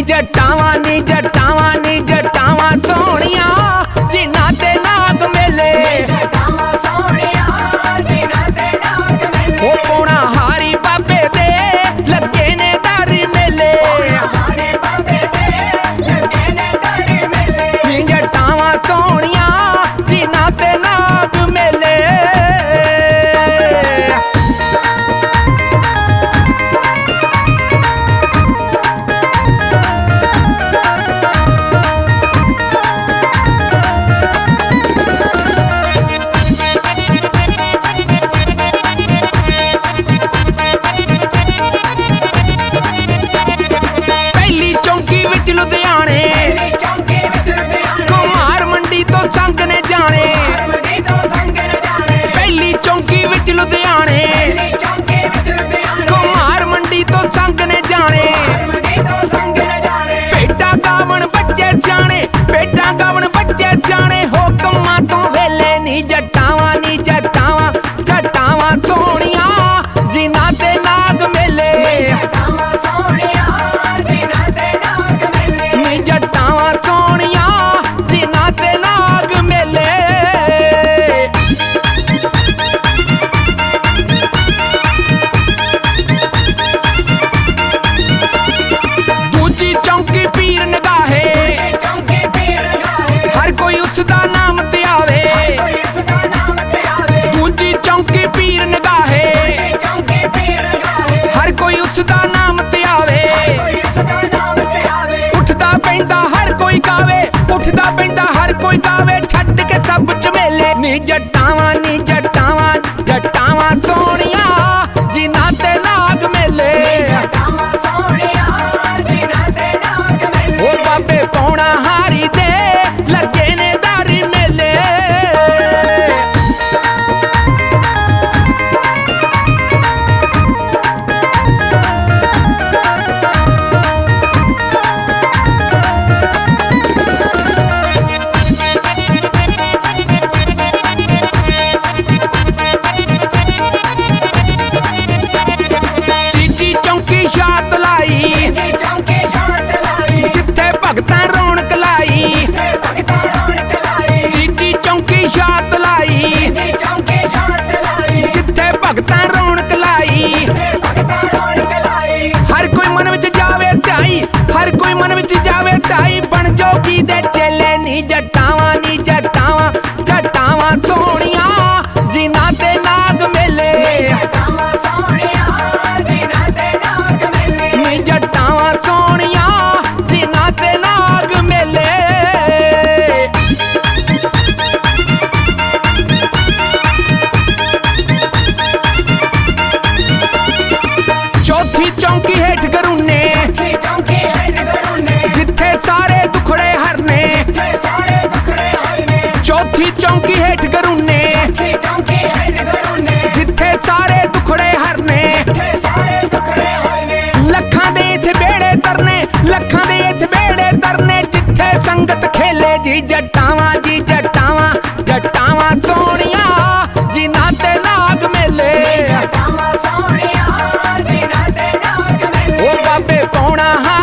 ਜਟਾਵਾਂ ਨੀ ਜਟਾਵਾਂ ਨੀ ਜਟਾਵਾਂ ਸੋਹਣੀਆਂ ਜਿਨ੍ਹਾਂ ਤੇ ਨਾਗ ਮੇਲੇ ਜਟਾਵਾਂ ਸੋਹਣੀਆਂ ਜਿਨ੍ਹਾਂ ਤੇ ਨਾਗ ਮੇਲੇ ਉਹ ਪੋਣਾ ਹਾਰੀ ਬਾਬੇ ਦੇ ਲੱਗੇ ਨੇ ਦਰ ਮੇਲੇ ਹਾਰੇ ਬਾਬੇ ਦੇ ਲੱਗੇ ਨੇ ਦਰ ਮੇਲੇ ਨੀ ਜਟਾਵਾਂ ਸੋਹਣੀਆਂ ਜਿਨ੍ਹਾਂ ਤੇ ਨਾਗ ਮੇਲੇ ਲੁਧਿਆਣੇ ਚੌਂਕੇ ਵਿੱਚ ਲੁਧਿਆਣੇ ਕੁਮਾਰ ਮੰਡੀ ਤੋਂ ਸੰਗ ਨੇ ਜਾਣੇ ਮੰਡੀ ਤੋਂ ਸੰਗ ਨੇ ਜਾਣੇ ਪਹਿਲੀ ਚੌਂਕੀ ਵਿੱਚ ਲੁਧਿਆਣੇ ਚੌਂਕੇ ਵਿੱਚ ਲੁਧਿਆਣੇ ਕੁਮਾਰ ਮੰਡੀ ਤੋਂ ਸੰਗ ਨੇ ਜਾਣੇ ਮੰਡੀ ਤੋਂ ਸੰਗ ਨੇ ਜਾਣੇ ਭੇਟਾਂ ਗਾਵਣ ਬੱਚੇ ਸਿਆਣੇ ਭੇਟਾਂ ਗਾਵਣ ਬੱਚੇ ਸਿਆਣੇ ਹੋ ਕੰਮਾਂ ਤੋਂ ਵੇਲੇ ਨੀ ਜਟਾਵਾਂ ਨੀ ਜਟਾਵਾਂ ਜਟਾਵਾਂ ਸੋਹਣੀਆਂ ਜਿਨ੍ਹਾਂ ਤੇ ਨਾਗ ਮੇਲੇ ਜਟਾਵਾਂ ਸੋਹਣੀਆਂ ਜਿਨ੍ਹਾਂ ਤੇ ਨਾਗ ਮੇਲੇ ਨੀ ਜਟਾਵਾਂ ਸੋਹਣੀਆਂ ਜਿਨ੍ਹਾਂ ਤੇ ਨਾਗ ਮੇਲੇ ਦੂਜੀ ਚੌਂਕੀ ਪੀਰ ਨਿਗਾਹੇ ਚੌਂਕੇ ਪੀਰ ਲਗਾਏ ਹਰ ਕੋਈ ਉਸ ਦਾ ਨਾਮ ਤੇ ਆਵੇ ਕੋਈ ਇਸ ਦਾ ਨਾਮ ਤੇ ਆਵੇ ਦੂਜੀ ਚੌਂਕੀ ਪੀਰ ਨਿਗਾਹੇ ਚੌਂਕੇ ਪੀਰ ਲਗਾਏ ਹਰ ਕੋਈ ਉਸ ਦਾ ਨਾਮ ਤੇ ਆਵੇ ਕੋਈ ਇਸ ਦਾ ਨਾਮ ਤੇ ਆਵੇ ਉੱਠਦਾ ਪੈਂਦਾ ਹਰ ਕੋਈ ਗਾਵੇ ਉੱਠਦਾ ਪੈਂਦਾ ਹਰ ਕੋਈ ਗਾਵੇ ਛੱਡ ਕੇ ਸਭ ਝਮੇਲੇ ਨੀ ਜਟਾਵਾਂ ਨੀ ਜਟਾਵਾਂ ਜਟਾਵਾਂ ਸੋਹਣੀਆਂ ਜਿਨ੍ਹਾਂ ਤੇ ਨਾਗ ਮੇਲੇ ਜਟਾਵਾਂ ਸੋਹਣੀਆਂ ਜਿਨ੍ਹਾਂ ਤੇ ਨਾਗ ਮੇਲੇ ਉਹ ਬਾਬੇ ਪੌਣਾ ਹਾਰੀ ਦੇ ਲੱਗੇ ਨੇ ਦਰ ਮੇਲੇ ਤੀਜੀ ਚੌਂਕੀ ਸ਼ਾਤ ਲਾਈ ਚੌਂਕੇ ਸ਼ਾਤ ਲਾਈ ਜਿੱਥੇ ਭਗਤਾਂ ਰੌਣਕ ਲਾਈ ਭਗਤਾਂ ਰੌਣਕ ਲਾਈ ਤੀਜੀ ਚੌਂਕੀ ਸ਼ਾਤ ਲਾਈ ਚੌਂਕੇ ਸ਼ਾਤ ਲਾਈ ਜਿੱਥੇ ਭਗਤਾਂ ਰੌਣਕ ਲਾਈ ਭਗਤਾਂ ਰੌਣਕ ਲਾਈ ਹਰ ਕੋਈ ਮਨ ਵਿੱਚ ਜਾਵੇ ਧਾਈ ਹਰ ਕੋਈ ਮਨ ਵਿੱਚ ਜਾਵੇ ਧਾਈ ਬਣ ਜੋਗੀ ਦੇ ਚੇਲੇ ਨੀ ਜਟਾਵਾਂ ਨੀ ਜਟਾਵਾਂ ਜਟਾਵਾਂ ਸੋਹਣੀਆਂ ਜਿਨ੍ਹਾਂ ਤੇ ਨਾਗ ਮੇਲੇ ਜਟਾਵਾਂ ਸੋਹਣੀਆਂ ਜਿਨ੍ਹਾਂ ਤੇ ਨਾਗ ਮੇਲੇ ਨੀ ਜਟਾਵਾਂ ਸੋਹਣੀਆਂ ਜਿਨ੍ਹਾਂ ਤੇ ਨਾਗ ਮੇਲੇ ਚੌਥੀ ਚੌਂਕੀ ਹੇਠ ਗਰੂਨੇ ਚੌਂਕੇ ਹੈਡ ਕਰੋਨੇ ਜਿੱਥੇ ਸਾਰੇ ਦੁਖੜੇ ਹਰਨੇ ਤੇ ਸਾਰੇ ਦੁਖੜੇ ਹੋਏ ਨੇ ਚੌਥੀ ਚੌਂਕੀ ਹੇਠ ਗਰੂਨੇ ਚੌਂਕੇ ਹੈਡ ਕਰੋਨੇ ਜਿੱਥੇ ਸਾਰੇ ਦੁਖੜੇ ਹਰਨੇ ਤੇ ਸਾਰੇ ਦੁਖੜੇ ਹੋਏ ਨੇ ਲੱਖਾਂ ਦੇ ਇੱਥੇ ਬੇੜੇ ਤਰਨੇ ਲੱਖਾਂ ਦੇ ਇੱਥੇ ਬੇੜੇ ਤਰਨੇ ਜਿੱਥੇ ਸੰਗਤ ਖੇਲੇ ਜੀ ਜਟਾਵਾਂ ਜੀ ਜਟਾਵਾਂ ਜਟਾਵਾਂ ਸੋਹਣੀਆਂ ਜਿਨ੍ਹਾਂ ਤੇ ਨਾਗ ਮੇਲੇ ਜਟਾਵਾਂ ਸੋਹਣੀਆਂ ਜਿਨ੍ਹਾਂ ਤੇ ਨਾਗ ਮੇਲੇ ਉਹ ਬਾਬੇ ਪੌਣਾ